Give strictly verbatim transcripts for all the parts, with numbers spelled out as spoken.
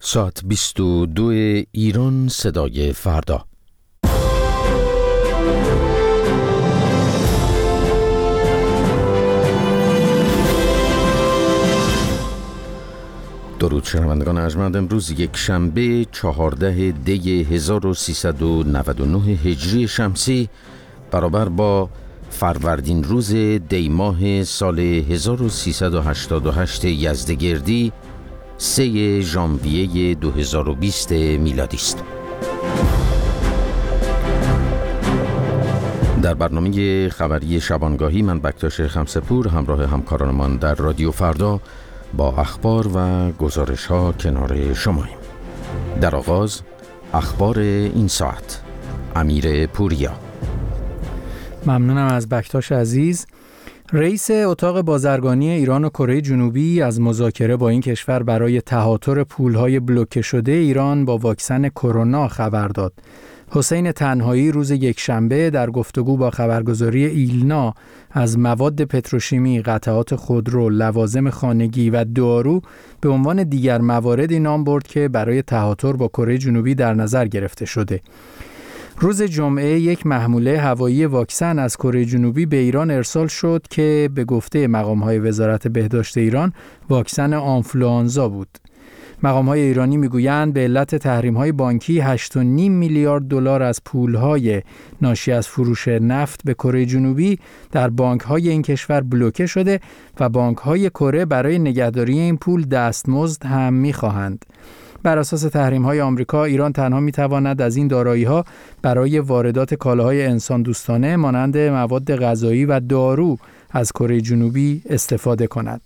ساعت بیست و دو ایران، صدای فردا. درود شنوندگان ارجمند. امروز یک شنبه چهارده دی هزار و سیصد و نود و نه هجری شمسی برابر با فروردین روز دی ماه سال هزار و سیصد و هشتاد و هشت یزدگردی سه ژانویه دو هزار و بیست میلادی است. در برنامه خبری شبانگاهی من بکتاش خمسه‌پور همراه همکارانمان در رادیو فردا با اخبار و گزارش ها کنار شماییم. در آغاز اخبار این ساعت. امیر پوریا. ممنونم از بکتاش عزیز. رئیس اتاق بازرگانی ایران و کره جنوبی از مذاکره با این کشور برای تهاتر پولهای بلوکه شده ایران با واکسن کرونا خبر داد. حسین تنهایی روز یکشنبه در گفتگو با خبرگزاری ایلنا از مواد پتروشیمی، قطعات خودرو، لوازم خانگی و دارو به عنوان دیگر مواردی نام برد که برای تهاتر با کره جنوبی در نظر گرفته شده. روز جمعه یک محموله هوایی واکسن از کره جنوبی به ایران ارسال شد که به گفته مقام‌های وزارت بهداشت ایران واکسن آنفلوانزا بود. مقام‌های ایرانی میگویند به علت تحریم‌های بانکی هشت و نیم میلیارد دلار از پول‌های ناشی از فروش نفت به کره جنوبی در بانک‌های این کشور بلوکه شده و بانک‌های کره برای نگهداری این پول دستمزد هم می‌خواهند. بر اساس تحریم‌های آمریکا، ایران تنها می‌تواند از این دارایی‌ها برای واردات کالاهای انسان دوستانه مانند مواد غذایی و دارو از کره جنوبی استفاده کند.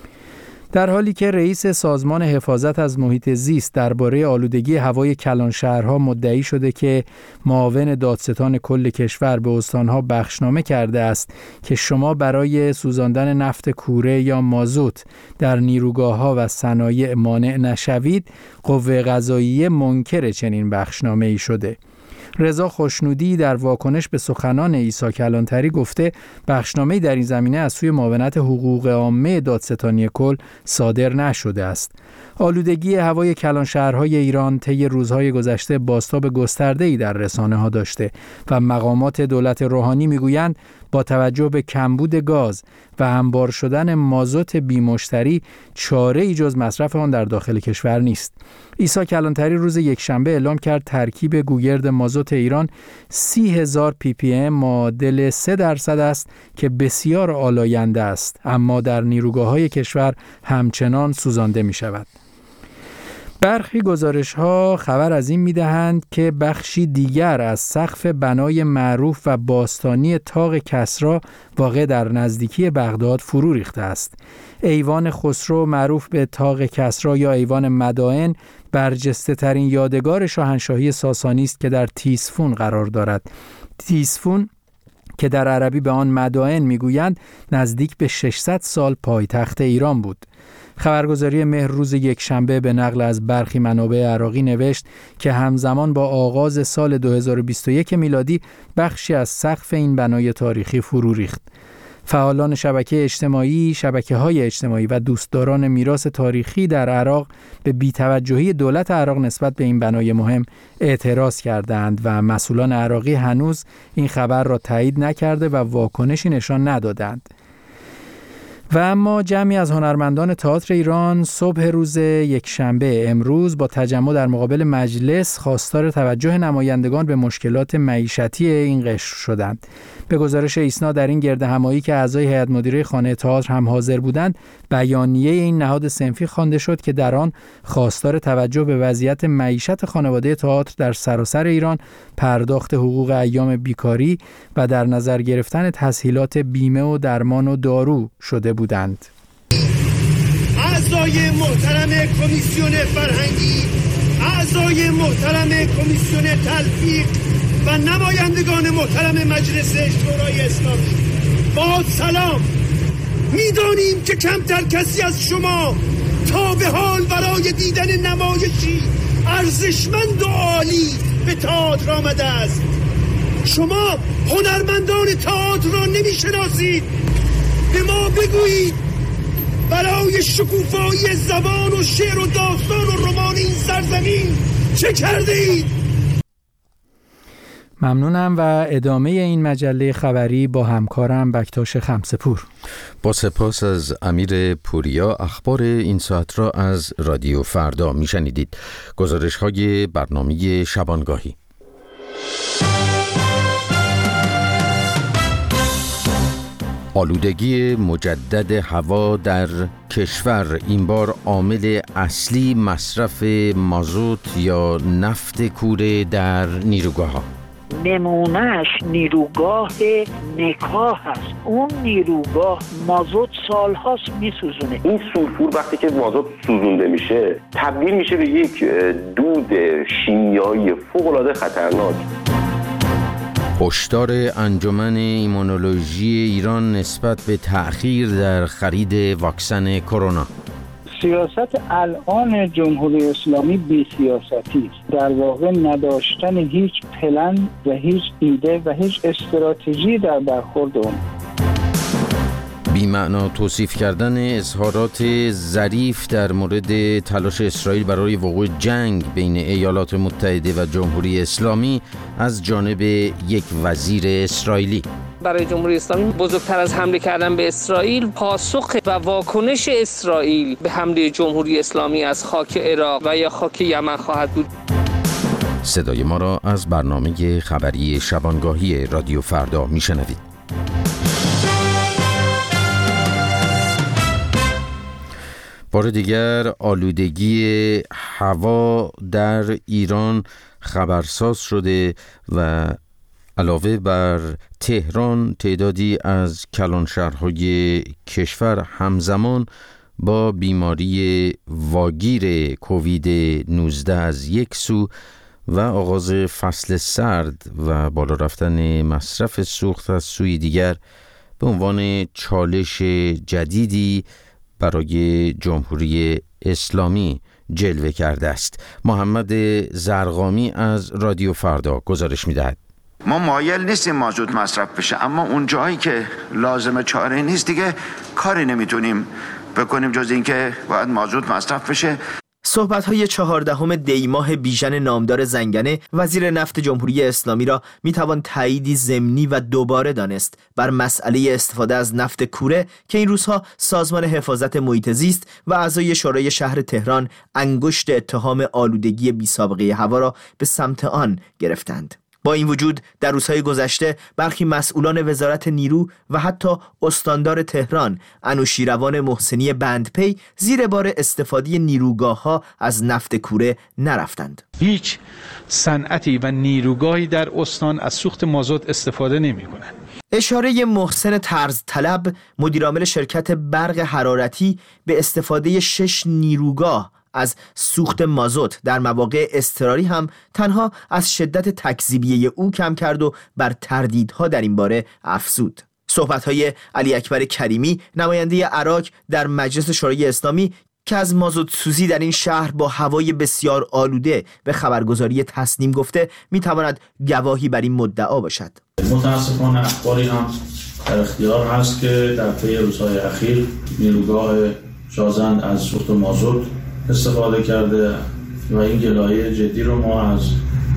در حالی که رئیس سازمان حفاظت از محیط زیست درباره آلودگی هوای کلانشهرها مدعی شده که معاون دادستان کل کشور به استانها بخشنامه کرده است که شما برای سوزاندن نفت کوره یا مازوت در نیروگاه‌ها و صنایع مانع نشوید، قوه قضاییه منکر چنین بخشنامه‌ای شده. رضا خوشنودی در واکنش به سخنان عیسی کلانتری گفته بخشنامه‌ای در این زمینه از سوی معاونت حقوق عامه دادستانی کل صادر نشده است. آلودگی هوای کلانشهرهای ایران طی روزهای گذشته بازتاب گسترده‌ای در رسانه‌ها داشته و مقامات دولت روحانی میگویند با توجه به کمبود گاز و انبار شدن مازوت بی‌مشتری چاره‌ای جز مصرف آن در داخل کشور نیست. عیسی کلانتری روز یکشنبه اعلام کرد ترکیب گوگرد مازوت ایران سی هزار پی پی ام معادل سه درصد است که بسیار آلاینده است، اما در نیروگاه‌های کشور همچنان سوزانده می‌شود. برخی گزارش‌ها خبر از این می‌دهند که بخشی دیگر از سقف بنای معروف و باستانی طاق کسری واقع در نزدیکی بغداد فرو ریخته است. ایوان خسرو معروف به طاق کسری یا ایوان مدائن برجسته‌ترین یادگار شاهنشاهی ساسانی است که در تیسفون قرار دارد. تیسفون که در عربی به آن مدائن میگویند نزدیک به ششصد سال پایتخت ایران بود. خبرگزاری مهر روز یکشنبه به نقل از برخی منابع عراقی نوشت که همزمان با آغاز سال دو هزار و بیست و یک میلادی بخشی از سقف این بنای تاریخی فرو ریخت. فعالان شبکه اجتماعی، شبکه‌های اجتماعی و دوستداران میراث تاریخی در عراق به بی‌توجهی دولت عراق نسبت به این بنای مهم اعتراض کردند و مسئولان عراقی هنوز این خبر را تایید نکرده و واکنشی نشان ندادند. و اما جمعی از هنرمندان تئاتر ایران صبح روز یکشنبه امروز با تجمع در مقابل مجلس خواستار توجه نمایندگان به مشکلات معیشتی این قشر شدند. به گزارش ایسنا در این گردهمایی که اعضای هیئت مدیره خانه تئاتر هم حاضر بودند، بیانیه این نهاد صنفی خوانده شد که در آن خواستار توجه به وضعیت معیشت خانواده تئاتر در سراسر ایران، پرداخت حقوق ایام بیکاری و در نظر گرفتن تسهیلات بیمه و درمان و دارو شده بودند. اعضای محترم کمیسیون فرهنگی، اعضای محترم کمیسیون تلفیق و نمایندگان محترم مجلس شورای اسلامی، با سلام. میدانیم که کمتر کسی از شما تا به حال برای دیدن نمایشی ارزشمند و عالی به تئاتر آمده است. شما هنرمندان تئاتر را نمیشناسید. به ما بگویید برای شکوفایی زبان و شعر و داستان و رمان این چه کرده اید؟ ممنونم و ادامه این مجله خبری با همکارم بکتاش خمسه‌پور. با سپاس از امیر پوریا. اخبار این ساعت را از رادیو فردا میشنیدید. گزارش های برنامه شبانگاهی. آلودگی مجدد هوا در کشور، این بار عامل اصلی مصرف مازوت یا نفت کوره در نیروگاه‌ها. نمونهش نیروگاه نکاه هست. اون نیروگاه مازوت سالهاست میسوزونه. این سولفور وقتی که مازوت سوزونده میشه تبدیل میشه به یک دود شیمیایی فوق‌العاده خطرناک. هشدار انجمن ایمونولوژی ایران نسبت به تأخیر در خرید واکسن کرونا. سیاست الان جمهوری اسلامی بی سیاستی است. در واقع نداشتن هیچ پلن و هیچ ایده و هیچ استراتژی در برخورد اون. بی‌معنا توصیف کردن اظهارات ظریف در مورد تلاش اسرائیل برای وقوع جنگ بین ایالات متحده و جمهوری اسلامی از جانب یک وزیر اسرائیلی. برای جمهوری اسلامی بزرگتر از حمله کردن به اسرائیل پاسخ و واکنش اسرائیل به حمله جمهوری اسلامی از خاک عراق و یا خاک یمن خواهد بود. صدای ما را از برنامه خبری شبانگاهی رادیو فردا میشنوید. بار دیگر آلودگی هوا در ایران خبرساز شده و علاوه بر تهران تعدادی از کلانشهرهای کشور همزمان با بیماری واگیر کووید نوزده از یک سو و آغاز فصل سرد و بالا رفتن مصرف سوخت از سوی دیگر به عنوان چالش جدیدی برای جمهوری اسلامی جلوه کرده است. محمد زرقامی از رادیو فردا گزارش می‌دهد. ما مایل نیستیم مازوت مصرف بشه، اما اون جایی که لازمه چاره نیست دیگه کاری نمیتونیم بکنیم جز این که باید مازوت مصرف بشه. صحبت‌های چهاردهم دی ماه بیژن نامدار زنگنه وزیر نفت جمهوری اسلامی را میتوان تاییدی ضمنی و دوباره دانست بر مسئله استفاده از نفت کوره که این روزها سازمان حفاظت محیط زیست و اعضای شورای شهر تهران انگشت اتهام آلودگی بی‌سابقه هوا را به سمت آن گرفتند. با این وجود در روزهای گذشته برخی مسئولان وزارت نیرو و حتی استاندار تهران انوشیروان محسنی بندپی زیر بار استفاده نیروگاه‌ها از نفت کوره نرفتند. هیچ صنعتی و نیروگاهی در استان از سوخت مازوت استفاده نمی‌کنند. اشاره محسن طرز طلب مدیرعامل شرکت برق حرارتی به استفاده شش نیروگاه از سوخت مازوت در مواقع اضطراری هم تنها از شدت تکذیبیه او کم کرد و بر تردیدها در این باره افزود. صحبت‌های علی اکبر کریمی نماینده عراق در مجلس شورای اسلامی که از مازوت سوزی در این شهر با هوای بسیار آلوده به خبرگزاری تسنیم گفته میتواند گواهی بر این مدعا باشد. متاسفانه اخباری هم در اختیار هست که در طی روزهای اخیر نیروگاه شازند از سوخت مازوت استفاده کرده و این گلایه جدی رو ما از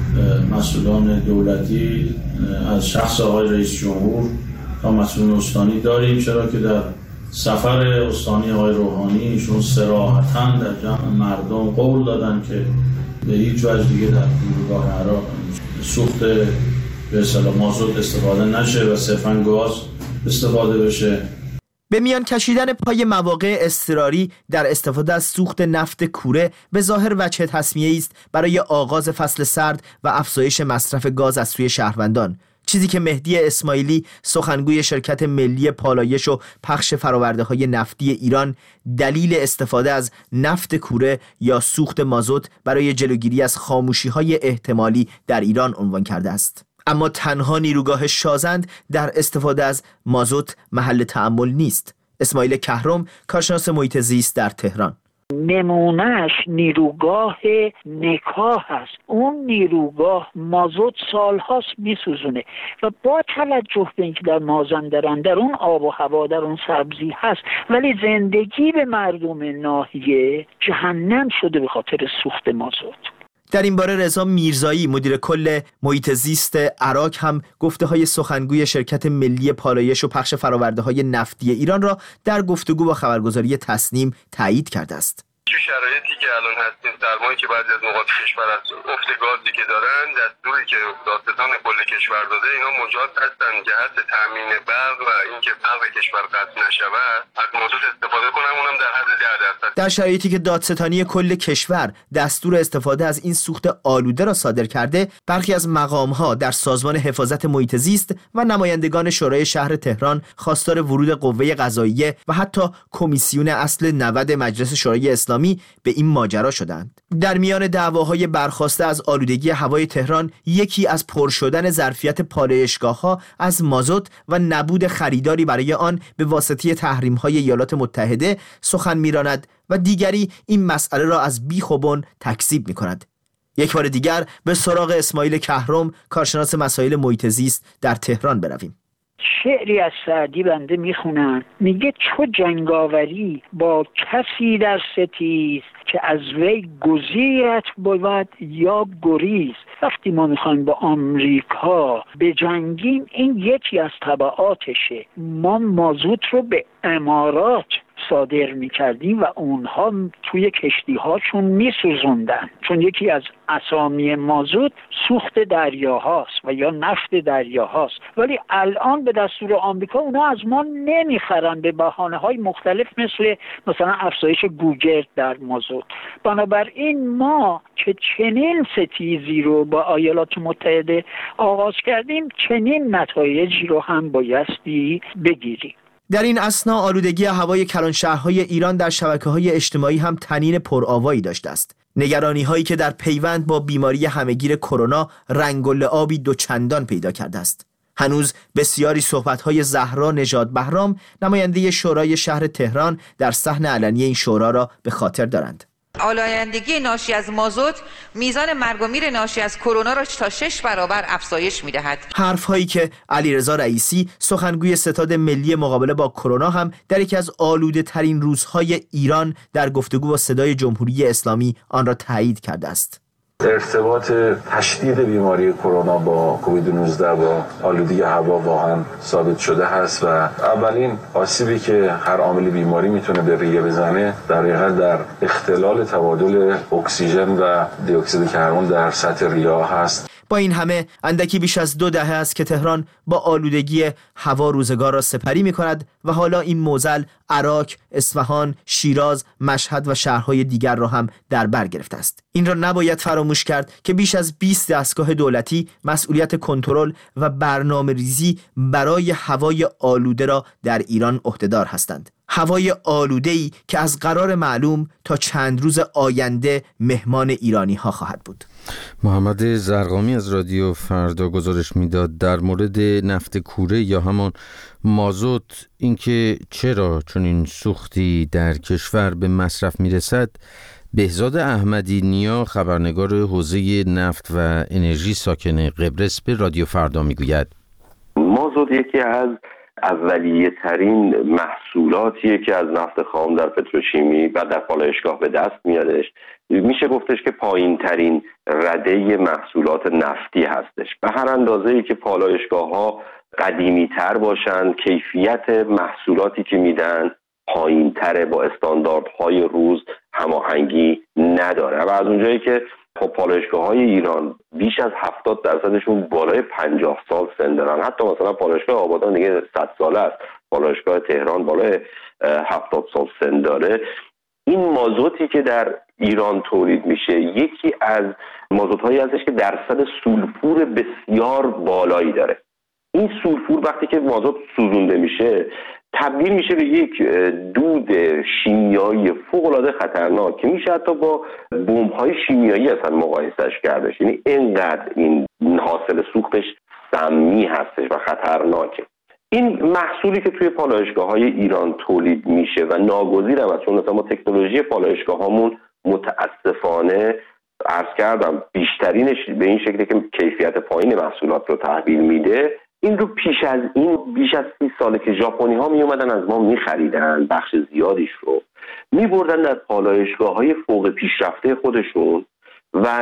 مسئولان دولتی از شخص آقای رئیس جمهور تا مسئولان استانی داریم، چرا که در سفر استانی آقای روحانی ایشون صراحتاً در جمع مردم قول دادن که به هیچ وجه دیگه در نیروگاه عراق سوخت به اصطلاح مازوت استفاده نشه و صرفاً گاز استفاده بشه. به میان کشیدن پای مواقع اضطراری در استفاده از سوخت نفت کوره به ظاهر وجه تسمیه‌ای است برای آغاز فصل سرد و افزایش مصرف گاز از سوی شهروندان، چیزی که مهدی اسماعیلی سخنگوی شرکت ملی پالایش و پخش فرآورده‌های نفتی ایران دلیل استفاده از نفت کوره یا سوخت مازوت برای جلوگیری از خاموشی‌های احتمالی در ایران عنوان کرده است. اما تنها نیروگاه شازند در استفاده از مازوت محل تأمل نیست. اسماعیل کهرم کارشناس محیط زیست در تهران: نمونهش نیروگاه نکاه هست. اون نیروگاه مازوت سالهاست میسوزونه و با توجه به اینکه در مازندران در اون آب و هوا در اون سبزی هست، ولی زندگی به مردم ناحیه جهنم شده به خاطر سوخت مازوت. در این باره رضا میرزایی مدیر کل محیط زیست عراق هم گفته های سخنگوی شرکت ملی پالایش و پخش فرآورده های نفتی ایران را در گفتگو با خبرگزاری تصنیم تایید کرده است. تو شرایطی که الان هستیم، سرمایی که بعضی از نقاط کشور از افت گازی که دارن، دستوری که دادستان کل کشور داده، اینا مجاز هستن جهت تامین برق و اینکه برق کشور قطع نشود از مازوت استفاده کنن، اونم در حد ده درصد. در شرایطی که دادستانی کل کشور دستور استفاده از این سوخت آلوده را صادر کرده، برخی از مقام‌ها در سازمان حفاظت محیط زیست و نمایندگان شورای شهر تهران خواستار ورود قوه قضاییه و حتی کمیسیون اصل نود مجلس شورای اسلامی به این ماجرا شدند. در میان دعواهای برخاسته از آلودگی هوای تهران، یکی از پر شدن ظرفیت پالایشگاه‌ها از مازوت و نبود خریداری برای آن به واسطه تحریم‌های ایالات متحده سخن می‌راند و دیگری این مسئله را از بیخ و بن تکذیب می‌کند. یک بار دیگر به سراغ اسماعیل کهرم، کارشناس مسائل محیط زیست در تهران برویم. شعری از سعدی بنده میخونم، میگه چو جنگاوری با کسی در ستیز که از وی گزیرت بود یا گریز. وقتی ما میخوایم با آمریکا به جنگیم، این یکی از تبعاتشه. ما مازوت رو به امارات صادر میکردیم و اونها توی کشتی هاشون میسوزوندن، چون یکی از اسامی مازوت سوخت دریاهاست و یا نفت دریاهاست. ولی الان به دستور آمریکا اونا از ما نمیخرن به بهانه های مختلف، مثل مثلا افزایش گوگرد در مازوت. بنابراین ما که چنین ستیزی رو با ایالات متحده آغاز کردیم، چنین نتایجی رو هم بایستی بگیریم. در این اثنا آلودگی هوای کلانشهرهای ایران در شبکه‌های اجتماعی هم طنین پرآوایی داشته است. نگرانی هایی که در پیوند با بیماری همهگیر کرونا رنگ و لعابی دوچندان پیدا کرده است. هنوز بسیاری صحبت‌های زهرا نژاد بهرام، نماینده شورای شهر تهران، در صحن علنی این شورا را به خاطر دارند. آلایندگی ناشی از مازوت میزان مرگ و میر ناشی از کرونا را تا شش برابر افزایش می‌دهد. حرف‌هایی که علیرضا رئیسی، سخنگوی ستاد ملی مقابله با کرونا، هم در یکی از آلوده‌ترین روزهای ایران در گفتگو با صدای جمهوری اسلامی آن را تایید کرده است. ارتباط تشدید بیماری کرونا با کووید نوزده با آلودگی هوا واقعا ثابت شده هست و اولین آسیبی که هر عامل بیماری میتونه به ریه بزنه در حقیقت در اختلال تبادل اکسیژن و دی اکسید کربن در سطح ریه هست. با این همه اندکی بیش از دو دهه است که تهران با آلودگی هوا روزگار را سپری می کند و حالا این معضل عراق، اصفهان، شیراز، مشهد و شهرهای دیگر را هم در بر گرفته است. این را نباید فراموش کرد که بیش از بیست دستگاه دولتی مسئولیت کنترل و برنامه‌ریزی برای هوای آلوده را در ایران عهده‌دار هستند. هوای آلوده‌ای که از قرار معلوم تا چند روز آینده مهمان ایرانی ها خواهد بود. محمد زرقامی از رادیو فردا گزارش میداد در مورد نفت کوره یا همان مازوت، اینکه چرا چون این سوختی در کشور به مصرف میرسد. بهزاد احمدی نیا، خبرنگار حوزه نفت و انرژی ساکن قبرس، به رادیو فردا میگوید مازوت یکی از اولیه ترین محصولاتیه که از نفت خام در پتروشیمی و در پالایشگاه به دست میادش. میشه گفتش که پایین ترین رده محصولات نفتی هستش. به هر اندازه‌ای که پالایشگاه ها قدیمی تر باشن، کیفیت محصولاتی که میدن پایین تره، با استانداردهای روز هماهنگی نداره و از اونجایی که خب پالایشگاه های ایران بیش از هفتاد درصدشون بالای پنجاه سال سن دارن. حتی مثلا پالایشگاه آبادان دیگه صد ساله است، پالایشگاه تهران بالای هفتاد سال سن داره. این مازوتی که در ایران تولید میشه یکی از مازوت هایی هستش که درصد سولفور بسیار بالایی داره. این سولفور وقتی که مازوت سوزونده میشه تبدیل میشه به یک دود شیمیایی فوق‌العاده خطرناک که میشه حتی با بمب‌های شیمیایی اصلا مقایسش کردش. یعنی اینقدر این حاصل سوختش سمی هستش و خطرناکه. این محصولی که توی پالایشگاه‌های ایران تولید میشه و ناگزیر هم است، چون مثلا ما تکنولوژی پالایشگاه‌هامون متاسفانه عرض کردم بیشترینش به این شکلی که کیفیت پایین محصولات رو تحویل میده. این رو پیش از این بیش از سی ساله که ژاپنی ها می اومدن از ما می خریدن، بخش زیادیش رو می بردن در پالایشگاه های فوق پیشرفته خودشون و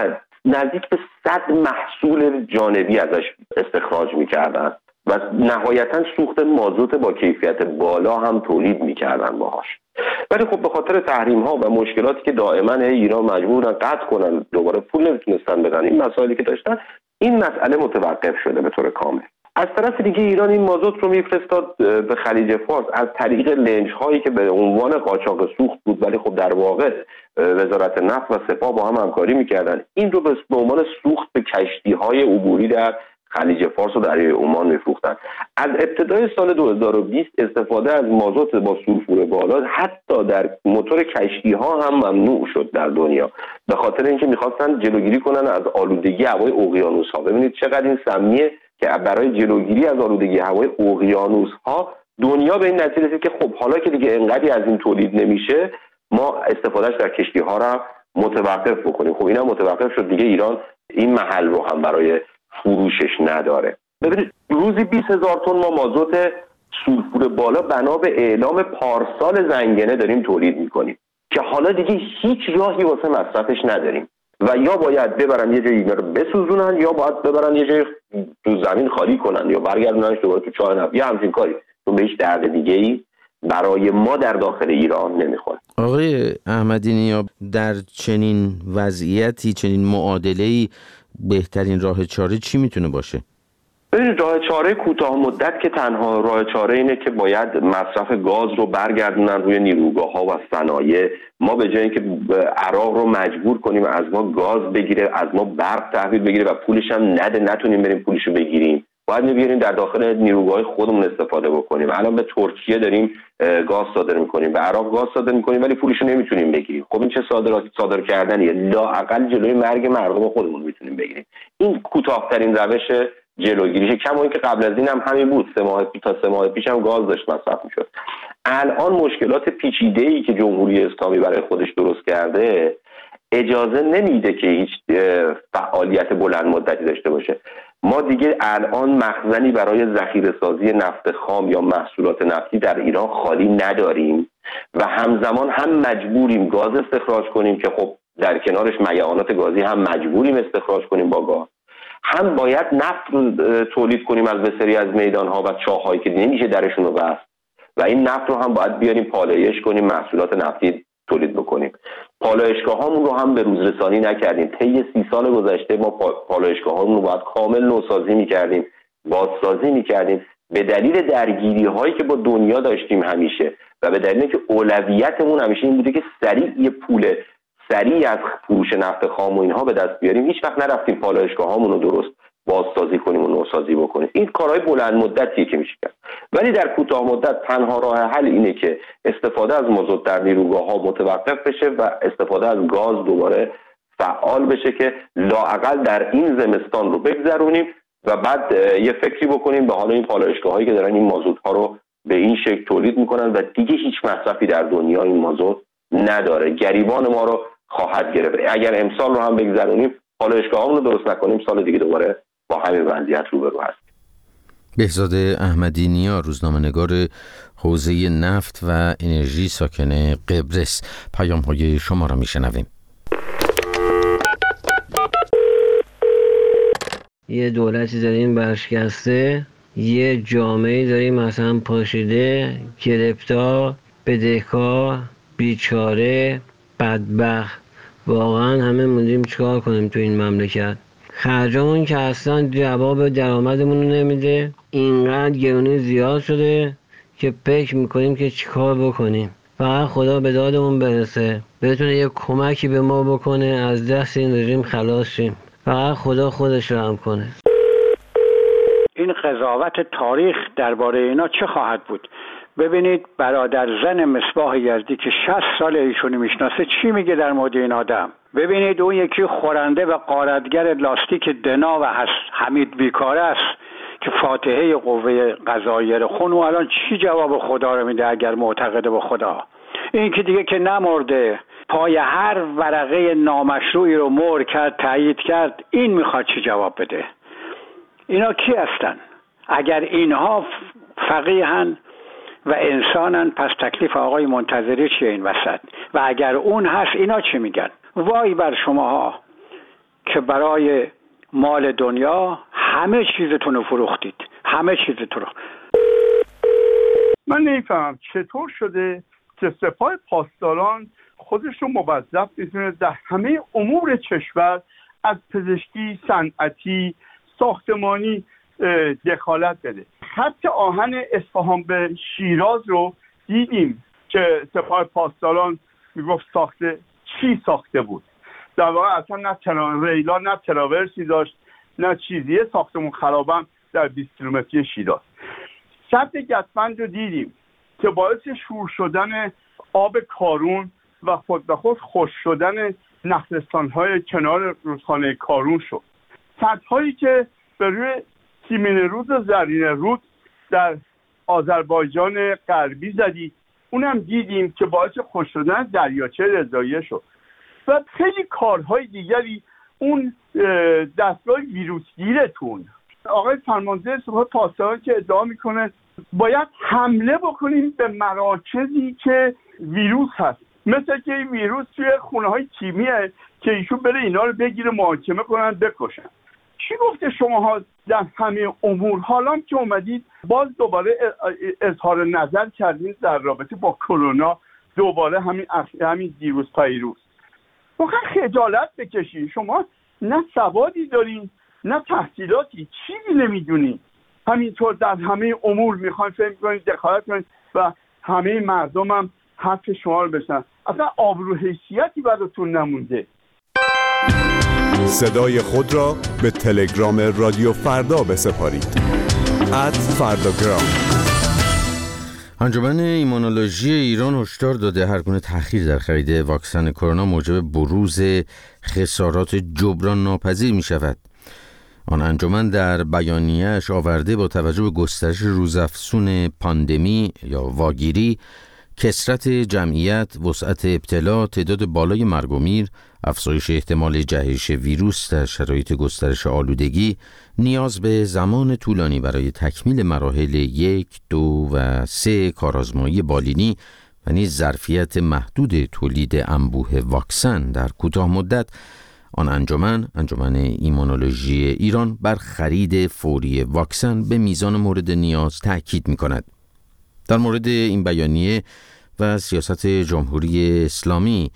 نزدیک به صد محصول جانبی ازش استخراج میکردن و نهایتا سوخت مازوت با کیفیت بالا هم تولید میکردن باهاش. ولی خب به خاطر تحریم ها و مشکلاتی که دائما ایران مجبورن قطع کنن، دوباره پول نمیتونستن بدن، این مسائلی که داشتن، این مسئله متوقف شده به طور کامل. از طرف دیگه ایران این مازوت رو میفرستاد به خلیج فارس از طریق لنج هایی که به عنوان قاچاق سوخت بود، ولی خب در واقع وزارت نفت و سپاه با هم همکاری میکردن، این رو به عنوان سوخت به کشتی های عبوری در خلیج فارس و دریای عمان میفروختن. از ابتدای سال دو هزار و بیست استفاده از مازوت با سولفور بالا حتی در موتور کشتی ها هم ممنوع شد در دنیا، به خاطر اینکه میخواستن جلوگیری کنن از آلودگی هوای اقیانوس ها. ببینید چقدر این سمیه که برای جلوگیری از آلودگی هوای اقیانوس ها دنیا به این نتیجه رسید که خب حالا که دیگه انقدری از این تولید نمیشه، ما استفادهش در کشتی ها را متوقف بکنیم. خب اینم متوقف شد دیگه، ایران این محل رو هم برای فروشش نداره. ببینید روزی بیست هزار تن ما مازوت سولفور بالا بنا به اعلام پارسال زنگنه داریم تولید میکنیم که حالا دیگه هیچ راهی واسه مصرفش نداریم و یا باید ببرن یه جایی رو بسوزونن یا باید ببرن یه جایی تو زمین خالی کنن یا برگردوننش دوباره تو چاه نفت یا همچین کاری، چون به هیچ درد دیگه ای برای ما در داخل ایران نمیخوره. آقای احمدی نیا، در چنین وضعیتی، چنین معادله‌ای بهترین راه چاره چی میتونه باشه؟ ببینید راه چاره کوتاه مدت که تنها راه چاره اینه که باید مصرف گاز رو برگردونن روی نیروگاه ها و صنایع. ما به جای اینکه عراق رو مجبور کنیم از ما گاز بگیره، از ما برق تحویل بگیره و پولش هم نده، نتونیم بریم پولش رو بگیریم، باید می‌بریم در داخل نیروگاه خودمون استفاده بکنیم. الان به ترکیه داریم گاز صادر می‌کنیم، به عراق گاز صادر می‌کنیم ولی پولش رو نمیتونیم بگیریم. خب این چه صادرات صادر کردنیه؟ لااقل جلوی مرگ مردم خودمون میتونیم بگیریم. این کوتاه‌ترین روش جلوگیریشه. کما اینکه قبل از این هم همین بود، سه ماه پیش تا سه ماه پیش هم گاز داشت مصرف می‌شد. الان مشکلات پیچیده‌ای که جمهوری اسلامی برای خودش درست کرده اجازه نمیده که هیچ فعالیت بلند مدتی داشته باشه. ما دیگه الان مخزنی برای ذخیره سازی نفت خام یا محصولات نفتی در ایران خالی نداریم و همزمان هم مجبوریم گاز استخراج کنیم که خب در کنارش میعانات گازی هم مجبوریم استخراج کنیم با گاز، هم باید نفت رو تولید کنیم از بسیاری از میدانها و چاه‌هایی که نمیشه درشون رو بست و این نفت رو هم باید بیاریم پالایش کنیم، محصولات نفتی تولید بکنیم. پالایشگاه هامون رو هم به روز رسانی نکردیم. طی سی سال گذشته ما پالایشگاه هامون رو باید کامل نوسازی میکردیم، بازسازی میکردیم، به دلیل درگیری هایی که با دنیا داشتیم همیشه و به دلیل که اولویتمون همیشه این بوده که سریع یه پول سریع از فروش نفت خام و اینها به دست بیاریم، هیچ وقت نرفتیم پالایشگاه هامون رو درست بازسازی کنیم و نوسازی بکنیم. این کارهای بلند مدتیه که میشه کرد. ولی در کوتاه مدت تنها راه حل اینه که استفاده از مازوت در نیروگاه ها متوقف بشه و استفاده از گاز دوباره فعال بشه که لااقل در این زمستان رو بگذرونیم و بعد یه فکری بکنیم به حال این پالایشگاه هایی که دارن این مازوت ها رو به این شکل تولید میکنن و دیگه هیچ مصرفی در دنیا این مازوت نداره. گریبان ما رو خواهد گرفت. اگر امسال رو هم بگذرونیم، پالایشگاه هامون رو درست نکنیم، سال دیگه دوباره با همین وضعیت روبرو هست. بهزاد احمدی نیا، روزنامه‌نگار حوزه نفت و انرژی ساکن قبرس، پیام‌های شما را میشنویم. یه دولتی داریم برشکسته، یه جامعه داریم مثلا پاشیده، گرفتار، بدهکار، بیچاره، بدبخت. واقعا همه موندیم چیکار کنیم تو این مملکت. خرجمون که اصلا جواب درآمدمون رو نمیده، اینقدر گرونی زیاد شده که فکر میکنیم که چیکار بکنیم. فقط خدا به دادمون برسه، بتونه یه کمکی به ما بکنه از دست این رژیم خلاص شیم. فقط خدا خودش رحم کنه. این قضاوت تاریخ درباره اینا چه خواهد بود؟ ببینید برادر زن مصباح یزدی که شصت سال ایشونو میشناسه چی میگه در مورد این آدم. ببینید اون یکی خورنده و غارتگر لاستیک دنا و حمید بیکاره است که فاتحه قوه قضاییه رو خون و الان چی جواب خدا رو میده اگر معتقده به خدا؟ این که دیگه که نمرده، پای هر ورقه نامشروعی رو مهر کرد، تایید کرد، این میخواد چی جواب بده؟ اینا کی هستن؟ اگر اینها فقیهن و انسانن، پس تکلیف آقای منتظری چیه این وسط؟ و اگر اون هست اینا چی میگن؟ وای بر شماها که برای مال دنیا همه چیزتون رو فروختید، همه چیزتون رو. من نمیفهمم چطور شده که سپاه پاسداران خودش رو موظف می‌دونه در همه امور کشور از پزشکی، صنعتی، ساختمانی دخالت بده. حتی آهن اصفهان به شیراز رو دیدیم که سپاه پاسداران میگفت ساخته، چی ساخته بود؟ در واقع اصلا نه ترا... ریلا نه تراورسی داشت نه چیزیه. ساختمون خرابم در بیست کیلومتری شیراز. سد گتفند رو دیدیم که باعث شور شدن آب کارون و خود به خود خشک شدن نخلستان‌های کنار رودخانه کارون شد. سدهایی که به روی سیمین رود و زرین رود در آذربایجان غربی زدید، اونم دیدیم که باعث خشک شدن دریاچه رضاییه شد و خیلی کارهای دیگری. اون دستگاه ویروسگیرتون، آقای فرمانده سپاه پاسداران که ادعا میکنه باید حمله بکنیم به مراکزی که ویروس هست، مثل که این ویروس توی خونه های کیمیه که ایشون بره اینا رو بگیره محاکمه کنن بکشن. چی گفته شماها در همه امور؟ حالا که اومدید باز دوباره اظهار نظر کردین در رابطه با کرونا، دوباره همین همین دیروز پیروز. واقعا خجالت بکشین. شما نه سوادی دارین نه تحصیلاتی، چیزی نمیدونین. همینطور در همه امور میخواین فهم کنید، دخالت کنید و همه مردم هم حرف شما رو بشنن. اصلا آبرو حیثیتی براتون نمونده. صدای خود را به تلگرام رادیو فردا بسپارید. ات فرداگرام. انجمن ایمونولوژی ایران هشدار داده هر گونه تأخیر در خرید واکسن کرونا موجب بروز خسارات جبران ناپذیر می شود. آن انجمن در بیانیه‌اش آورده با توجه به گسترش روزافزون پاندمی یا واگیری، کثرت جمعیت، وسعت ابتلا، تعداد بالای مرگ و میر، افزایش احتمال جهش ویروس در شرایط گسترش آلودگی، نیاز به زمان طولانی برای تکمیل مراحل یک، دو و سه کارآزمایی بالینی و نیز ظرفیت محدود تولید انبوه واکسن در کوتاه مدت، آن انجمن انجمن ایمونولوژی ایران بر خرید فوری واکسن به میزان مورد نیاز تأکید می‌کند. در مورد این بیانیه و سیاست جمهوری اسلامی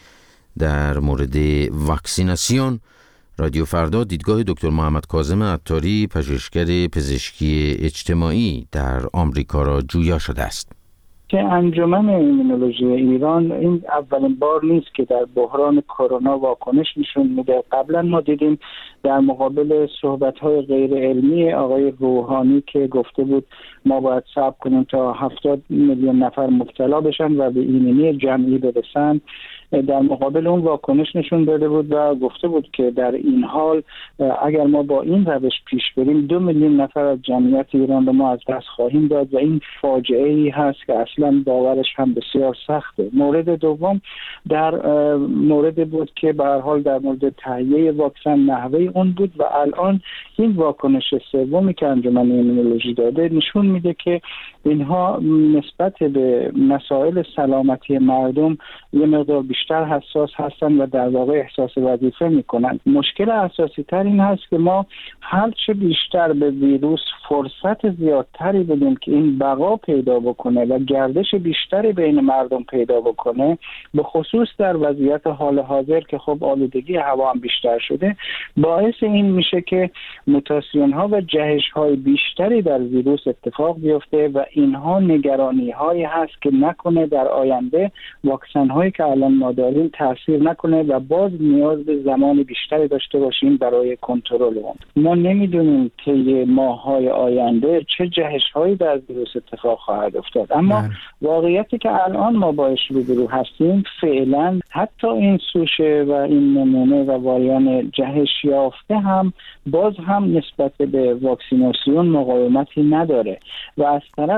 در مورد واکسیناسیون، رادیو فردا دیدگاه دکتر محمد کاظم عطاری، پژوهشگر پزشکی اجتماعی در آمریکا را جویا شده است. که انجمن ایمونولوژی ایران این اولین بار نیست که در بحران کرونا واکنش نشون میده. قبلا ما دیدیم در مقابل صحبت‌های غیر علمی آقای روحانی که گفته بود ما باید صبر کنیم تا هفتاد میلیون نفر مبتلا بشن و به ایمنی جمعی برسن، در مقابل اون واکنش نشون داده بود و گفته بود که در این حال اگر ما با این روش پیش بریم دو میلیون نفر از جمعیت ایران رو ما از دست خواهیم داد و این فاجعه ای هست که اصلا باورش هم بسیار سخته. مورد دوم در مورد بود که به هر حال در مورد تهیه واکسن نحوه اون بود و الان این واکنش سومی که انجمن ایمونولوژی داده نشون میده که اینها نسبت به مسائل سلامتی مردم یه مقدار بیشتر حساس هستن و در واقع احساس وظیفه میکنن. مشکل اساسی تر این هست که ما هرچه بیشتر به ویروس فرصت زیادتری بدیم که این بقا پیدا بکنه و گردش بیشتری بین مردم پیدا بکنه، به خصوص در وضعیت حال حاضر که خب آلودگی هوا هم بیشتر شده، باعث این میشه که موتاسیون ها و جهش های بیشتری در ویروس اتفاق بیفته و اینها نگرانی هایی هست که نکنه در آینده واکسن هایی که الان ما داریم تاثیر نکنه و باز نیاز به زمان بیشتری داشته باشیم برای کنترل اون. ما نمیدونیم طی ماه‌های آینده چه جهش هایی در ویروس اتفاق خواهد افتاد، اما واقعیتی که الان ما باش روبرو هستیم فعلا حتی این سوشه و این نمونه و واریان جهش یافته هم باز هم نسبت به واکسیناسیون مقاومتی نداره و از طرف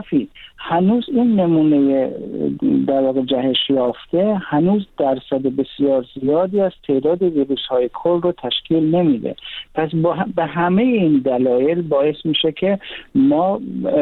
طرفی هنوز این نمونه در واقع جهش یافته هنوز درصد بسیار زیادی از تعداد ویروس‌های کل رو تشکیل نمیده. پس به همه این دلایل باعث میشه که ما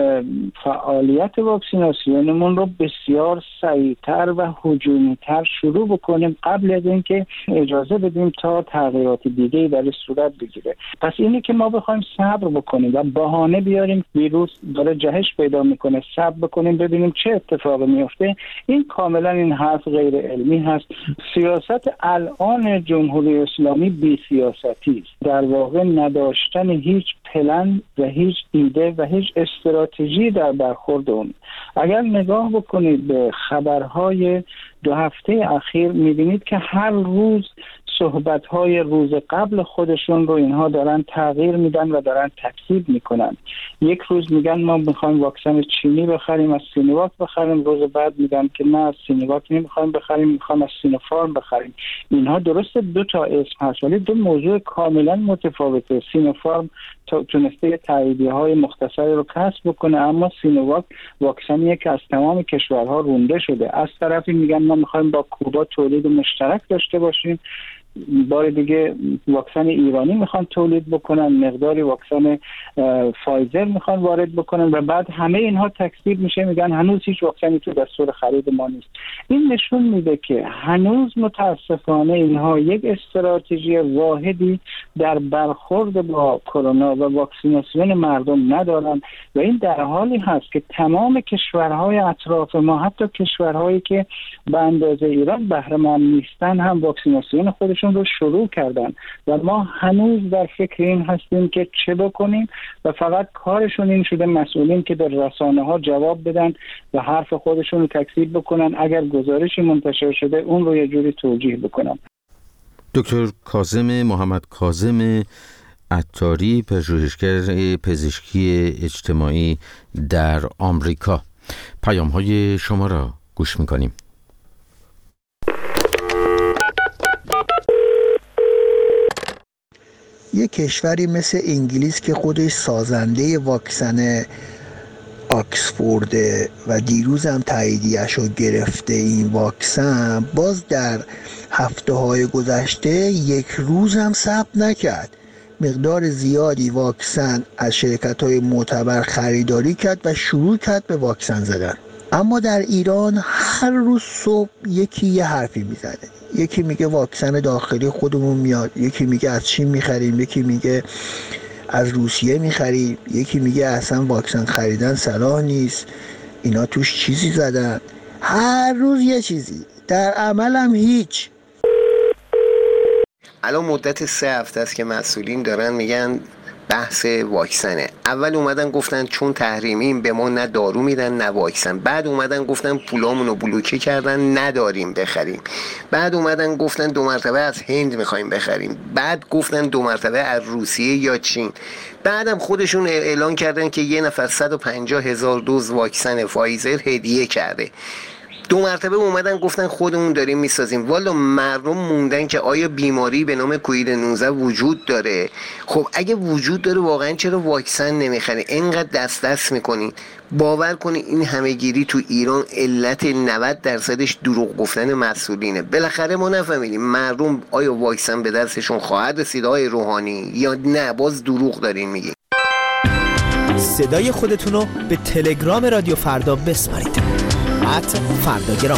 فعالیت واکسیناسیونمون رو بسیار سریعتر و هجومی‌تر شروع بکنیم قبل از اینکه اجازه بدیم تا تغییرات دیگه‌ای در صورت بگیره. پس اینی که ما بخوایم صبر بکنیم و بهانه بیاریم ویروس داره جهش پیدا میکنه، صبر بکنیم ببینیم چه اتفاقی میفته، این کاملا این حرف غیر علمی هست. سیاست الان جمهوری اسلامی بی سیاستی است، در واقع نداشتن هیچ پلن و هیچ ایده و هیچ استراتژی در برخورد اون. اگر نگاه بکنید به خبرهای دو هفته اخیر میبینید که هر روز صحبت‌های روز قبل خودشون رو اینها دارن تغییر میدن و دارن تکذیب میکنن. یک روز میگن ما میخوایم واکسن چینی بخریم، از سینوواک بخریم، روز بعد میگن که نه از سینوواک نمیخوایم بخریم، میخوایم از سینوفارم بخریم. اینها درسته دو تا اسم هست ولی دو موضوع کاملا متفاوته. سینوفارم تونسته تاییدیه های مختصری رو کسب بکنه، اما سینوواک واکسنیه که از تمام کشورها رونده شده. از طرفی میگن ما میخوایم با کوبا تولید مشترک داشته باشیم، بار دیگه واکسن ایرانی میخوان تولید بکنن، مقداری واکسن فایزر میخوان وارد بکنن و بعد همه اینها تکذیب میشه، میگن هنوز هیچ واکسنی تو دستور خرید ما نیست. این نشون میده که هنوز متاسفانه اینها یک استراتژی واحدی در برخورد با کرونا و واکسیناسیون مردم ندارن و این در حالی هست که تمام کشورهای اطراف ما، حتی کشورهایی که به اندازه ایران بهره مند نیستن، هم واکسیناسیون خودشون رو شروع کردن و ما هنوز در فکر این هستیم که چه بکنیم و فقط کارشون این شده مسئولین که در رسانه ها جواب بدن و حرف خودشون رو تکذیب بکنن، اگر گزارشی منتشر شده اون رو یه جوری توجیه بکنن. دکتر کاظم محمد کاظم عطاری، پژوهشگر پزشکی اجتماعی در آمریکا، پیام های شما را گوش میکنیم. یک کشوری مثل انگلیس که خودش سازنده واکسن آکسفورد و دیروز هم تاییدیه‌اش رو گرفته، این واکسن باز در هفته های گذشته یک روز هم ثبت نکرد. مقدار زیادی واکسن از شرکت های معتبر خریداری کرد و شروع کرد به واکسن زدن. اما در ایران هر روز صبح یکی یه حرفی میزنه، یکی میگه واکسن داخلی خودمون میاد، یکی میگه از چین میخریم، یکی میگه از روسیه میخریم، یکی میگه اصلا واکسن خریدن صلاح نیست، اینا توش چیزی زدن. هر روز یه چیزی، در عمل هم هیچ. الان مدت سه هفته است که مسئولین دارن میگن بحث واکسنه. اول اومدن گفتن چون تحریمیم به ما نه دارو میدن نه واکسن، بعد اومدن گفتن پولامون رو بلوکه کردن نداریم بخریم، بعد اومدن گفتن دو مرتبه از هند میخوایم بخریم، بعد گفتن دو مرتبه از روسیه یا چین، بعدم خودشون اعلان کردن که یه نفر صد و پنجاه هزار دوز واکسن فایزر هدیه کرده. دو مرتبه اومدن گفتن خودمون داریم میسازیم. والا مردم موندن که آیا بیماری به نام کووید نوزده وجود داره؟ خب اگه وجود داره واقعا چرا واکسن نمیخرین؟ اینقدر دست دست میکنین. باور کنین این همهگیری تو ایران علت نود درصدش دروغ گفتن مسئولینه. بالاخره ما نفهمیدیم مردم آیا واکسن به دستشون خواهد رسید آقای روحانی یا نه باز دروغ دارین میگین. صدای خودتون رو به تلگرام رادیو فردا بسپارید. ات فرداگرام.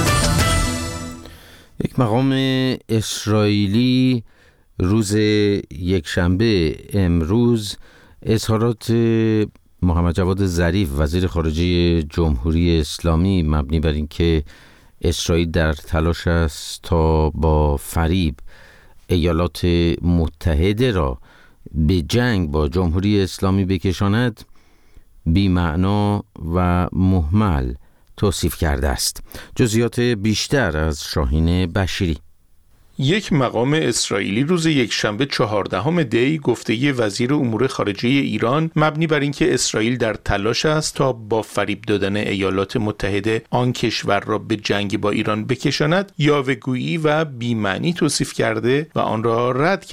یک مقام اسرائیلی روز یکشنبه امروز اظهارات محمد جواد ظریف وزیر خارجه جمهوری اسلامی مبنی بر اینکه اسرائیل در تلاش است تا با فریب ایالات متحده را به جنگ با جمهوری اسلامی بکشاند بی‌معنا و مهمل توصیف کرده است. جزئیات بیشتر از شاهین بشیری. یک مقام اسرائیلی روز یکشنبه چهاردهم دی گفته وزیر امور خارجه ایران مبنی بر اینکه اسرائیل در تلاش است تا با فریب دادن ایالات متحده آن کشور را به جنگ با ایران بکشاند یاوه‌گویی و بی‌معنی توصیف کرده و آن را رد کرد.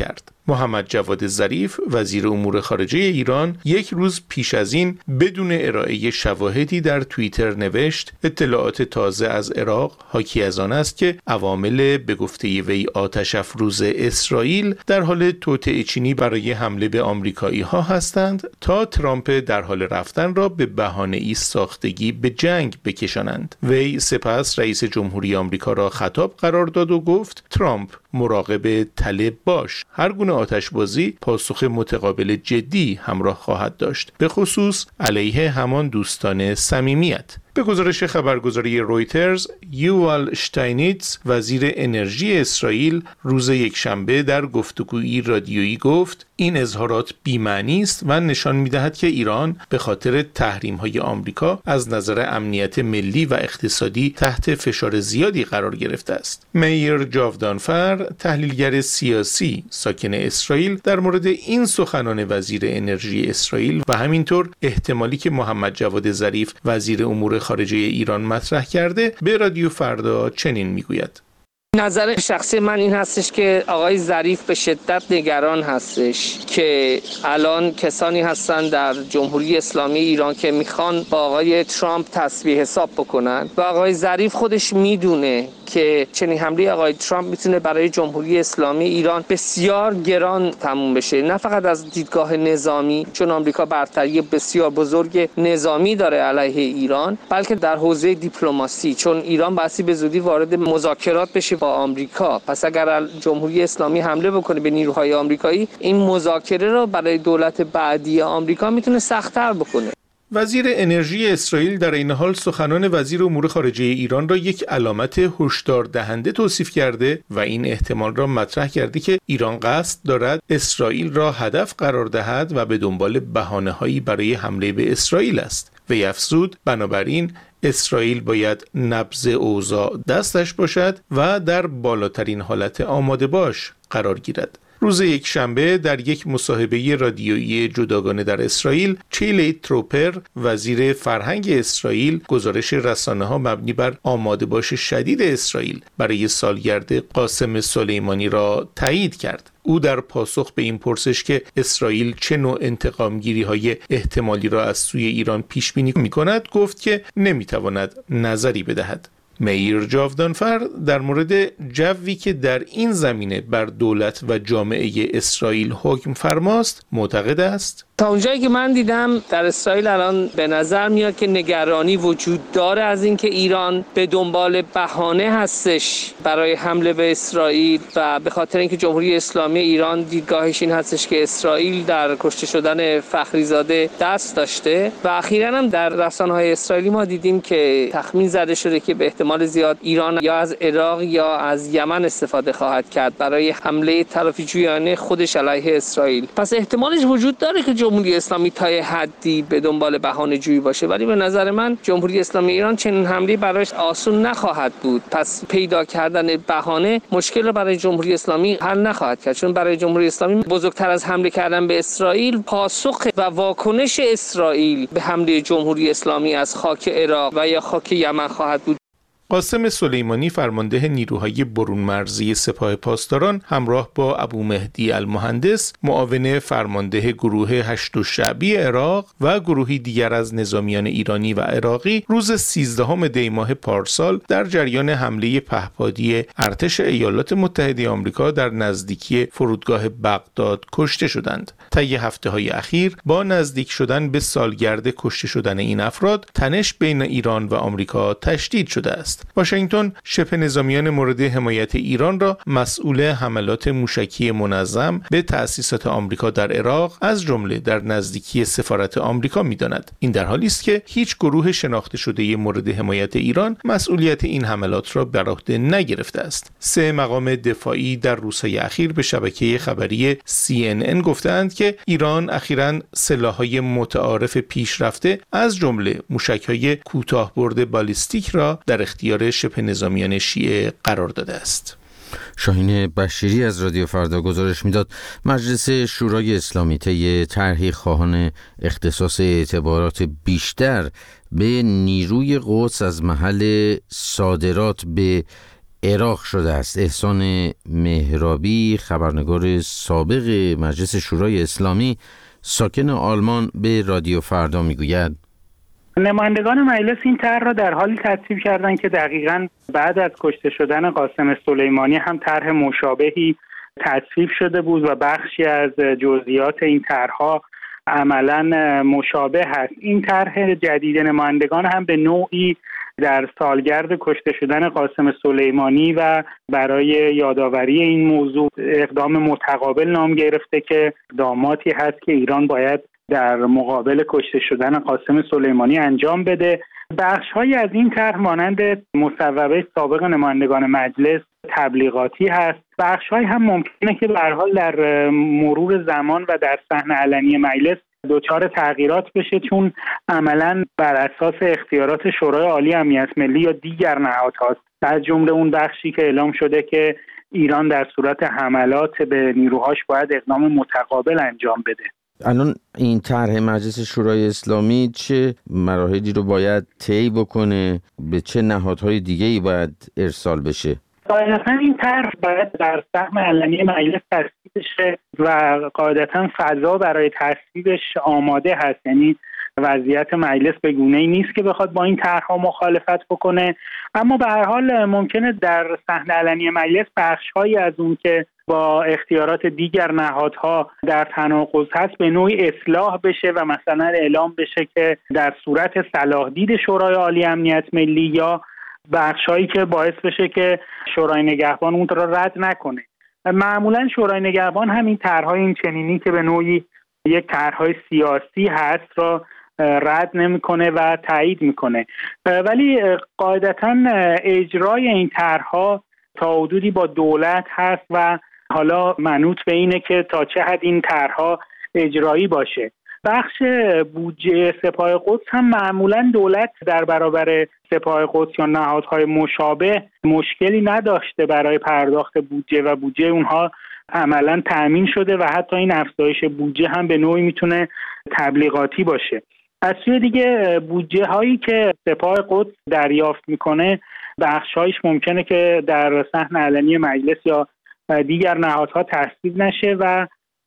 محمد جواد ظریف وزیر امور خارجه ایران یک روز پیش از این بدون ارائه شواهدی در توییتر نوشت اطلاعات تازه از عراق حاکی از آن است که عوامل به گفته وی آتش افروز اسرائیل در حال توطئه چینی برای حمله به آمریکایی ها هستند تا ترامپ در حال رفتن را به بهانه‌ای ساختگی به جنگ بکشانند. وی سپس رئیس جمهوری آمریکا را خطاب قرار داد و گفت ترامپ مراقب طلب باش. هر گونه آتشبازی پاسخ متقابل جدی همراه خواهد داشت، به خصوص علیه همان دوستان صمیمیت. به گزارش خبرگزاری رویترز، یووال شتاینیتز وزیر انرژی اسرائیل روز یکشنبه در گفتگویی رادیویی گفت این اظهارات بی‌معنی است و نشان می‌دهد که ایران به خاطر تحریم‌های آمریکا از نظر امنیت ملی و اقتصادی تحت فشار زیادی قرار گرفته است. میر جاودانفر، تحلیلگر سیاسی ساکن اسرائیل، در مورد این سخنان وزیر انرژی اسرائیل و همینطور احتمالی که محمد جواد ظریف وزیر امور خارجه ایران مطرح کرده به رادیو فردا چنین میگوید: نظر شخصی من این هستش که آقای ظریف به شدت نگران هستش که الان کسانی هستن در جمهوری اسلامی ایران که میخوان با آقای ترامپ تسویه حساب بکنن و آقای ظریف خودش میدونه که چنین حمله آقای ترامپ میتونه برای جمهوری اسلامی ایران بسیار گران تموم بشه، نه فقط از دیدگاه نظامی چون آمریکا برتری بسیار بزرگ نظامی داره علیه ایران، بلکه در حوزه دیپلماسی چون ایران بحثی به زودی وارد مذاکرات بشه با آمریکا. پس اگر جمهوری اسلامی حمله بکنه به نیروهای آمریکایی، این مذاکره رو برای دولت بعدی آمریکا میتونه سخت‌تر بکنه. وزیر انرژی اسرائیل در این حال سخنان وزیر امور خارجه ایران را یک علامت هشدار دهنده توصیف کرده و این احتمال را مطرح کرده که ایران قصد دارد اسرائیل را هدف قرار دهد و به دنبال بهانه‌هایی برای حمله به اسرائیل است. وی افزود بنابراین اسرائیل باید نبض اوضاع دستش باشد و در بالاترین حالت آماده باش قرار گیرد. روز یک شنبه در یک مصاحبه رادیویی جداگانه در اسرائیل، چیلی تروپر وزیر فرهنگ اسرائیل گزارش رسانه‌ها مبنی بر آماده باش شدید اسرائیل برای سالگرد قاسم سلیمانی را تایید کرد. او در پاسخ به این پرسش که اسرائیل چه نوع انتقامگیری‌های احتمالی را از سوی ایران پیش بینی می‌کند گفت که نمی‌تواند نظری بدهد. میر جاودانفر در مورد جوی که در این زمینه بر دولت و جامعه اسرائیل حکم فرماست معتقد است تا اونجایی که من دیدم در اسرائیل الان به نظر میاد که نگرانی وجود داره از اینکه ایران به دنبال بهانه هستش برای حمله به اسرائیل و به خاطر اینکه جمهوری اسلامی ایران دیدگاهش این هستش که اسرائیل در کشته شدن فخریزاده دست داشته و اخیراً هم در رسانه‌های اسرائیلی ما دیدیم که تخمین زده شده که به احتمال زیاد ایران یا از عراق یا از یمن استفاده خواهد کرد برای حمله تلافی‌جویانه خودش علیه اسرائیل. پس احتمالش وجود داره که جمهوری اسلامی تا حدی به دنبال بهانه جویی باشه، ولی به نظر من جمهوری اسلامی ایران چنین حمله برایش آسون نخواهد بود. پس پیدا کردن بهانه مشکل رو برای جمهوری اسلامی حل نخواهد کرد، چون برای جمهوری اسلامی بزرگتر از حمله کردن به اسرائیل پاسخ و واکنش اسرائیل به حمله جمهوری اسلامی از خاک عراق و یا خاک یمن خواهد بود. قاسم سلیمانی فرمانده نیروهای برون مرزی سپاه پاسداران همراه با ابو مهدی المهندس معاون فرمانده گروه هشت شعبی عراق و گروهی دیگر از نظامیان ایرانی و عراقی روز سیزدهم دی ماه پارسال در جریان حمله پهپادی ارتش ایالات متحده آمریکا در نزدیکی فرودگاه بغداد کشته شدند. طی هفته‌های اخیر با نزدیک شدن به سالگرد کشته شدن این افراد تنش بین ایران و آمریکا تشدید شده است. واشنگتن شبه نظامیان مورد حمایت ایران را مسئول حملات موشکی منظم به تأسیسات آمریکا در عراق از جمله در نزدیکی سفارت آمریکا می‌داند. این در حالی است که هیچ گروه شناخته شده مورد حمایت ایران مسئولیت این حملات را بر عهده نگرفته است. سه مقام دفاعی در روزهای اخیر به شبکه خبری سی ان ان گفتند که ایران اخیراً سلاح‌های متعارف پیشرفته از جمله موشک‌های کوتاه‌برد بالیستیک را در اختیار شبه نظامیان شیعه قرار داده است. شاهین بشیری از رادیو فردا گزارش میداد مجلس شورای اسلامی طی طرحی خواهان اختصاص اعتبارات بیشتر به نیروی قدس از محل صادرات به عراق شده است. احسان مهرابی، خبرنگار سابق مجلس شورای اسلامی ساکن آلمان، به رادیو فردا میگوید نمایندگان مجلس این طرح را در حالی تصویب کردند که دقیقاً بعد از کشته شدن قاسم سلیمانی هم طرح مشابهی تصویب شده بود و بخشی از جزئیات این طرح‌ها عملاً مشابه است. این طرح جدید نمایندگان هم به نوعی در سالگرد کشته شدن قاسم سلیمانی و برای یادآوری این موضوع اقدام متقابل نام گرفته که اقداماتی هست که ایران باید در مقابل کشته شدن قاسم سلیمانی انجام بده. بخش‌هایی از این طرح مانند مصوبه سابق نمایندگان مجلس تبلیغاتی هست. بخش‌هایی هم ممکنه که به هر حال در مرور زمان و در صحنه علنی مجلس دچار تغییرات بشه، چون عملاً بر اساس اختیارات شورای عالی امنیت ملی یا دیگر نهادهاست، از جمله اون بخشی که اعلام شده که ایران در صورت حملات به نیروهاش باید اقدام متقابل انجام بده. الان این طرح مجلس شورای اسلامی چه مراحلی رو باید طی بکنه؟ به چه نهادهای دیگه‌ای باید ارسال بشه؟ قاعدتا این طرح باید در سهم علنی مجلس تصویب بشه و قاعدتا فضا برای تصویبش آماده هست، یعنی وضعیت مجلس به گونه‌ای نیست که بخواد با این طرح‌ها مخالفت بکنه، اما به هر حال ممکنه در صحنه علنی مجلس بخش‌هایی از اون که با اختیارات دیگر نهادها در تناقض هست به نوعی اصلاح بشه و مثلا اعلام بشه که در صورت صلاح دید شورای عالی امنیت ملی یا بخشایی که باعث بشه که شورای نگهبان اون را رد نکنه. معمولا شورای نگهبان همین طرح‌های این چنینی که به نوعی یک طرح‌های سیاسی هست را رد نمی‌کنه و تایید می‌کنه، ولی قاعدتاً اجرای این طرح‌ها تا حدودی با دولت هست و حالا منوط به اینه که تا چه حد این طرح‌ها اجرایی باشه. بخش بودجه سپاه قدس هم معمولا دولت در برابر سپاه قدس یا نهادهای مشابه مشکلی نداشته برای پرداخت بودجه و بودجه اونها عملا تأمین شده و حتی این افزایش بودجه هم به نوعی میتونه تبلیغاتی باشه. از سوی دیگه بودجه هایی که سپاه قدس دریافت میکنه بخشایش ممکنه که در صحن علنی مجلس یا دیگر نهادها تصویب نشه و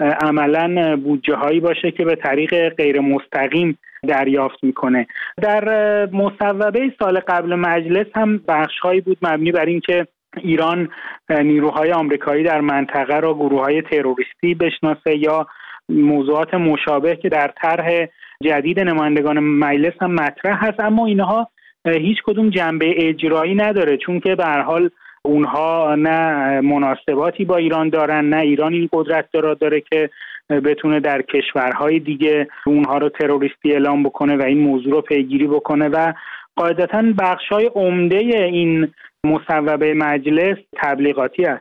عملاً بودجه هایی باشه که به طریق غیر مستقیم دریافت میکنه. در مصوبه سال قبل مجلس هم بخش هایی بود مبنی بر این که ایران نیروهای آمریکایی در منطقه را گروه‌های تروریستی بشناسه یا موضوعات مشابه که در طرح جدید نمایندگان مجلس هم مطرح هست، اما اینها هیچ کدوم جنبه اجرایی نداره، چون که به هر حال اونها نه مناسباتی با ایران دارن، نه ایران این قدرت را داره که بتونه در کشورهای دیگه اونها رو تروریستی اعلام بکنه و این موضوع رو پیگیری بکنه و قاعدتاً بخشای عمده این مصوبه مجلس تبلیغاتی است.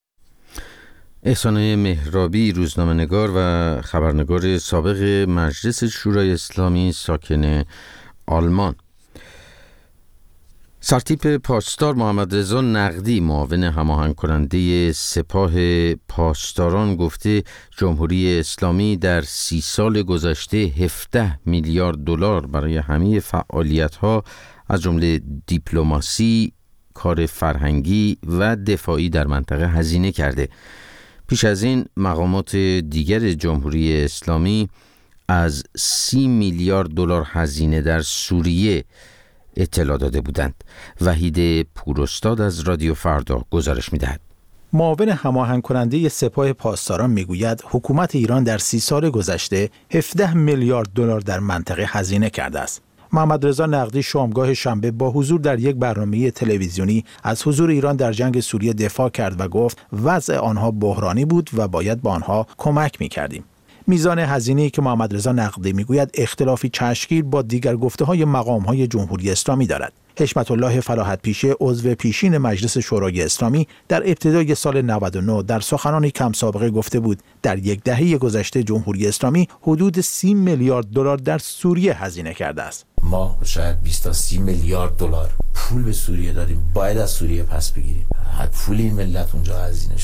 احسان مهرابی، روزنامه‌نگار و خبرنگار سابق مجلس شورای اسلامی ساکن آلمان. سرتیپ پاسدار محمد رضا نقدی، معاون هماهنگ کننده سپاه پاسداران، گفته جمهوری اسلامی در سی سال گذشته هفده میلیارد دلار برای همه فعالیت‌ها از جمله دیپلماسی، کار فرهنگی و دفاعی در منطقه هزینه کرده. پیش از این مقامات دیگر جمهوری اسلامی از سی میلیارد دلار هزینه در سوریه اطلاع داده بودند. وحید پوراستاد از رادیو فردا گزارش می‌دهد. معاون هماهنگ کننده سپاه پاسداران میگوید حکومت ایران در سی سال گذشته هفده میلیارد دلار در منطقه هزینه کرده است. محمد رضا نقدی شامگاه شنبه با حضور در یک برنامه تلویزیونی از حضور ایران در جنگ سوریه دفاع کرد و گفت وضع آنها بحرانی بود و باید با آنها کمک می‌کردیم. میزان هزینه‌ای که محمد رضا نقدی میگوید اختلافی چشمگیر با دیگر گفته‌های مقام‌های جمهوری اسلامی دارد. حشمت الله فلاحت پیشه، عضو پیشین مجلس شورای اسلامی، در ابتدای سال نود و نه در سخنانی کم سابقه گفته بود در یک دهه گذشته جمهوری اسلامی حدود سی میلیارد دلار در سوریه هزینه کرده است. ما شاید بیست تا سی میلیارد دلار پول به سوریه دادیم، باید از سوریه پس بگیریم. حد پول این ملت اونجا هزینه شده.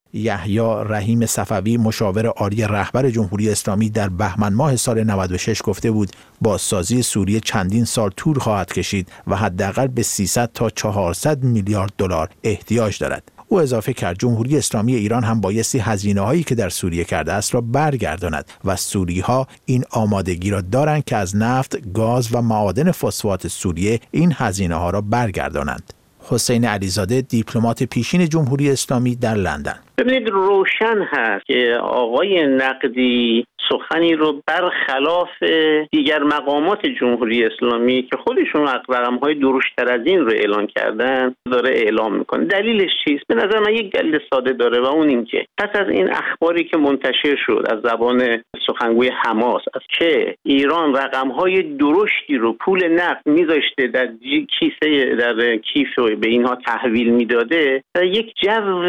یحیی رحیم صفوی مشاور عالی رهبر جمهوری اسلامی در بهمن ماه سال نود و شش گفته بود بازسازی سوریه چندین سال طول خواهد کشید و حداقل به سیصد تا چهارصد میلیارد دلار احتیاج دارد. او اضافه کرد جمهوری اسلامی ایران هم بایستی هزینه‌هایی که در سوریه کرده است را برگرداند و سوری‌ها این آمادگی را دارند که از نفت، گاز و معادن فسفات سوریه این هزینه‌ها را برگردانند. حسین علیزاده دیپلمات پیشین جمهوری اسلامی در لندن: ببینید روشن هست که آقای نقدی سخنی رو برخلاف دیگر مقامات جمهوری اسلامی که خودشون رقم‌های درشت‌تر از این رو اعلان کردن داره اعلام میکنه. دلیلش چیست؟ به نظر من یک دلیل ساده داره و اون این که پس از این اخباری که منتشر شد از زبان سخنگوی حماس از که ایران رقم‌های درشتی رو پول نقد میذاشته در کیسه در کیف به اینها تحویل میداده، یک جو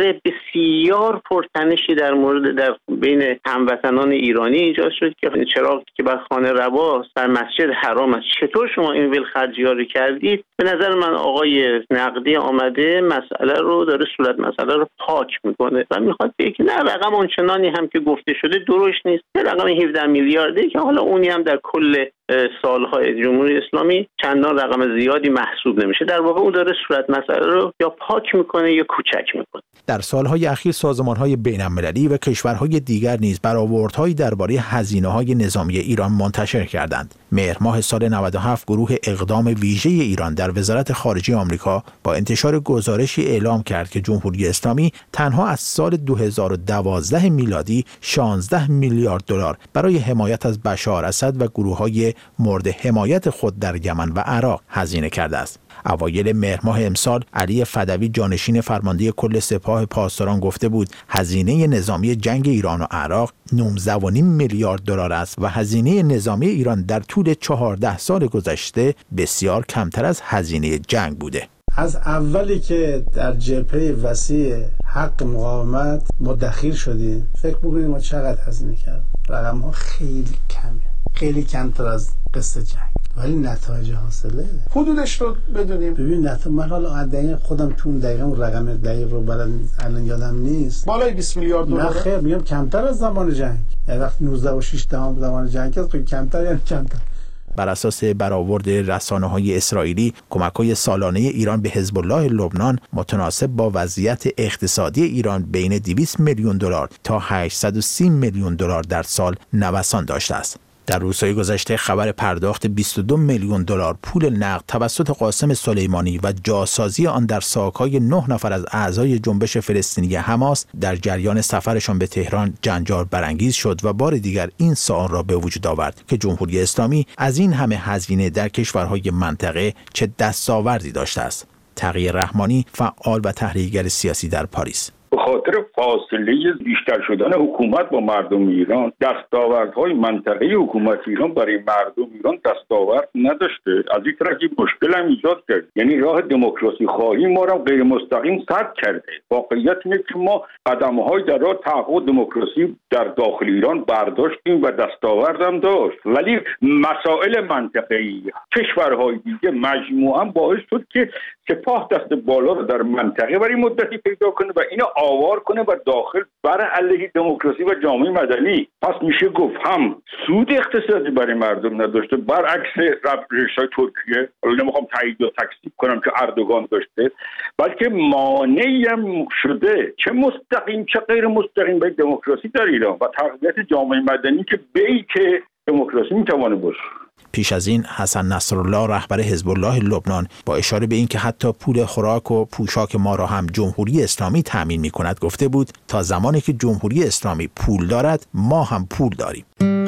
بسیار پرتنشی در مورد در بین هموطنان ایرانی ایجاد شد که چراغ که بر خانه رواست در مسجد حرام است، چطور شما این ولخرجی ها رو کردید؟ به نظر من آقای نقدی آمده مسئله رو داره صورت مسئله رو پاک میکنه و میخواد بگه که نه رقم آنچنانی هم که گفته شده درست نیست، نه رقم هفده میلیارده که حالا اونی هم در کل سالهای جمهوری اسلامی چندان رقم زیادی محسوب نمیشه. در واقع اون داره صورت مسئله رو یا پاک میکنه یا کوچک میکنه. در سالهای اخیر سازمان‌های بین‌المللی و کشورهای دیگر نیز برآوردهایی درباره هزینه‌های نظامی ایران منتشر کردند. مهر ماه سال نود و هفت گروه اقدام ویژه ایران در وزارت خارجه آمریکا با انتشار گزارشی اعلام کرد که جمهوری اسلامی تنها از سال دو هزار و دوازده میلادی شانزده میلیارد دلار برای حمایت از بشار اسد و گروه‌های مورد حمایت خود در یمن و عراق هزینه کرده است. اوایل مهر ماه امسال علی فدوی جانشین فرمانده کل سپاه پاسداران گفته بود هزینه نظامی جنگ ایران و عراق نوزده و نیم میلیارد دلار است و هزینه نظامی ایران در طول چهارده سال گذشته بسیار کمتر از هزینه جنگ بوده. از اولی که در جبهه وسیع حق مقاومت ما دخیل شدیم فکر بکنیم ما چقدر هزینه کردیم. رقم ها خیلی کمه، خیلی کمتر از قصه جنگ، ولی نتایج حاصله حدودش رو بدونیم. ببین نتایج من حالا دقیقاً خودم تو اون دقیقاً اون رقم دقیق رو بلد الان یادم نیست، بالای بیست میلیارد دلار. نه خیر میگم کمتر از زمان جنگ، یعنی وقتی نوزده و شش دهم زمان جنگ است خیلی کمتر، یعنی کمتر. بر اساس برآورد رسانه‌های اسرائیلی کمک‌های سالانه ایران به حزب الله لبنان متناسب با وضعیت اقتصادی ایران بین دویست میلیون دلار تا هشتصد و سی میلیون دلار در سال نوسان داشته است. در روزهای گذشته خبر پرداخت بیست و دو میلیون دلار پول نقد توسط قاسم سلیمانی و جاسازی آن در ساک‌های نه نفر از اعضای جنبش فلسطینی حماس در جریان سفرشان به تهران جنجال برانگیز شد و بار دیگر این سوال را به وجود آورد که جمهوری اسلامی از این همه هزینه در کشورهای منطقه چه دستاوردی داشته است. تقی رحمانی فعال و تحلیلگر سیاسی در پاریس: به خاطر فاصله بیشتر شدن حکومت با مردم ایران دستاوردهای منطقه‌ای حکومت ایران برای مردم ایران دستاورد نداشته. از این طرف یک مشکل هم ایجاد کرد، یعنی راه دموکراسی خواهی ما را غیر مستقیم سد کرده. واقعیت اینه که ما قدم‌های در راه تحقق دموکراسی در داخل ایران برداشتیم و دستاورد هم داشت، ولی مسائل منطقه‌ای کشورهای دیگه مجموعاً باعث شد که سپاه دست بالا رو در منطقه برای مدتی پیدا کنه و اینو آوار کنه و داخل بر علیه دموکراسی و جامعه مدنی. پس میشه گفت هم سود اقتصادی برای مردم نداشته، برعکس روش‌های ترکیه، حالا نمیخوام تایید و تکذیب کنم که اردوغان داشته، بلکه مانعی هم شده چه مستقیم چه غیر مستقیم به دموکراسی در ایران و تقویت جامعه مدنی که بیت دموکراسی میتونه باشه. پیش از این حسن نصرالله رهبر حزب الله لبنان با اشاره به اینکه حتی پول خوراک و پوشاک ما را هم جمهوری اسلامی تامین می‌کند گفته بود تا زمانی که جمهوری اسلامی پول دارد ما هم پول داریم.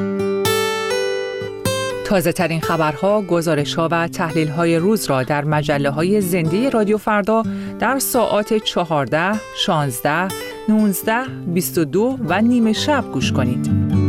تازه ترین خبرها، گزارش‌ها و تحلیل‌های روز را در مجله‌های زنده رادیو فردا در ساعات چهارده، شانزده، نوزده، بیست و دو و نیمه شب گوش کنید.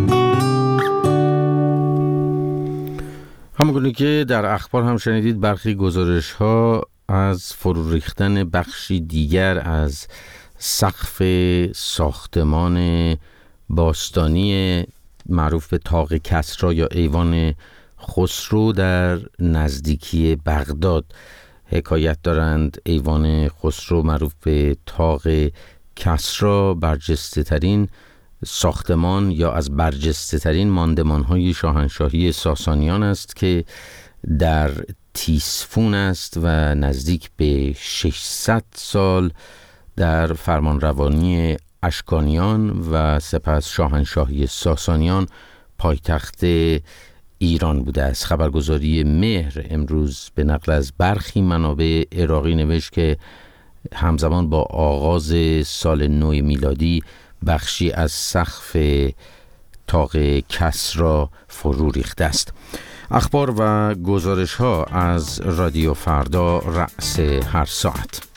همونگونه که در اخبار هم شنیدید برخی گزارش‌ها از فرو ریختن بخشی دیگر از سقف ساختمان باستانی معروف به طاق کسری یا ایوان خسرو در نزدیکی بغداد حکایت دارند. ایوان خسرو معروف به طاق کسرا برجسته ترین ساختمان یا از برجسته ترین ماندمان های شاهنشاهی ساسانیان است که در تیسفون است و نزدیک به ششصد سال در فرمانروانی اشکانیان و سپس شاهنشاهی ساسانیان پایتخت ایران بوده است. خبرگزاری مهر امروز به نقل از برخی منابع عراقی نوشت که همزمان با آغاز سال نو میلادی بخشی از سقف طاق کسرا فرو ریخته است. اخبار و گزارش ها از رادیو فردا رأس هر ساعت.